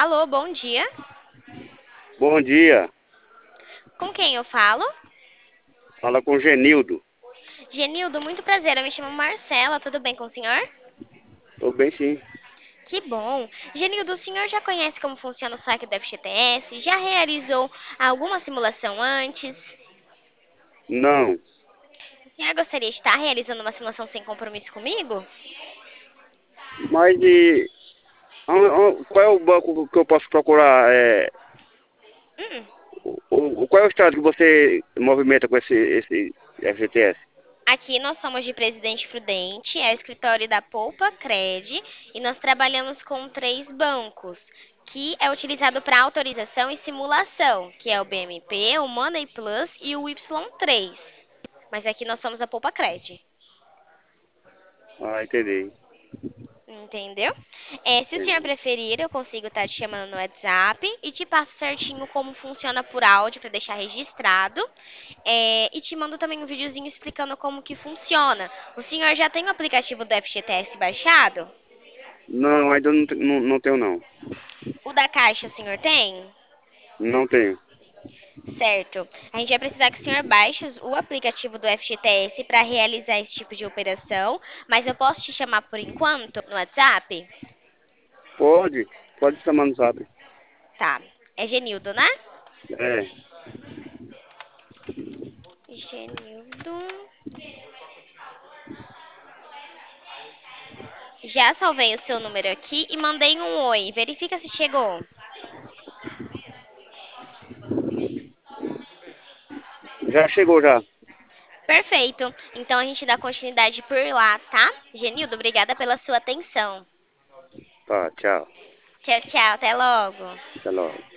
Alô, bom dia. Bom dia, Com quem eu falo? fala com o Genildo. Genildo, muito prazer. Eu me chamo Marcela. Tudo bem com o senhor? Tô bem sim. Que bom. Genildo, o senhor já conhece como funciona o saque do FGTS? Já realizou alguma simulação antes? Não, O senhor gostaria de estar realizando uma simulação sem compromisso comigo? mas qual é o banco que eu posso procurar? Hum. Qual é o estado que você movimenta com esse FGTS? Aqui nós somos de Presidente Prudente, é o escritório da Poupa Cred e nós trabalhamos com três bancos, que é utilizado para autorização e simulação, que é o BMP, o Money Plus e o Y3. Mas aqui nós somos a Poupa Cred. Ah, entendi. Entendeu? Se o senhor Entendi. preferir, eu consigo estar te chamando no WhatsApp e te passo certinho como funciona por áudio para deixar registrado. E te mando também um videozinho explicando como que funciona. O senhor já tem o aplicativo do FGTS baixado? Não, ainda não tenho não. O da Caixa o senhor tem? Não tenho. Certo. A gente vai precisar que o senhor baixe o aplicativo do FGTS para realizar esse tipo de operação, mas eu posso te chamar por enquanto no WhatsApp? Pode chamar no zap. Tá. É Genildo, né? É, Genildo. Já salvei o seu número aqui e mandei um oi. Verifica se chegou. já chegou já. Perfeito. Então a gente dá continuidade por lá, tá? Genildo, obrigada pela sua atenção. Tá, tchau. Tchau, tchau. Até logo. Até logo.